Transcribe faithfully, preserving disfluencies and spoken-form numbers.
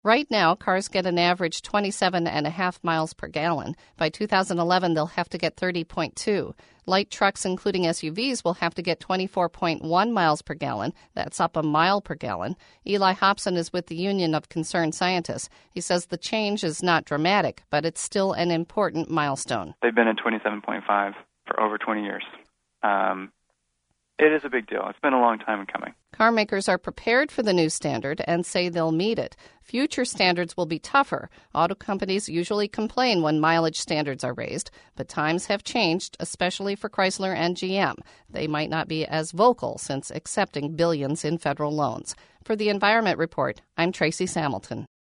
Right now, cars get an average twenty-seven and a half miles per gallon. By two thousand eleven, they'll have to get thirty point two. Light trucks, including S U Vs, will have to get twenty-four point one miles per gallon. That's up a mile per gallon. Eli Hobson is with the Union of Concerned Scientists. He says the change is not dramatic, but it's still an important milestone. They've been at twenty-seven point five for over twenty years. Um, it is a big deal. It's been a long time coming. Car makers are prepared for the new standard and say they'll meet it. Future standards will be tougher. Auto companies usually complain when mileage standards are raised, but times have changed, especially for Chrysler and G M. They might not be as vocal since accepting billions in federal loans. For the Environment Report, I'm Tracy Samilton.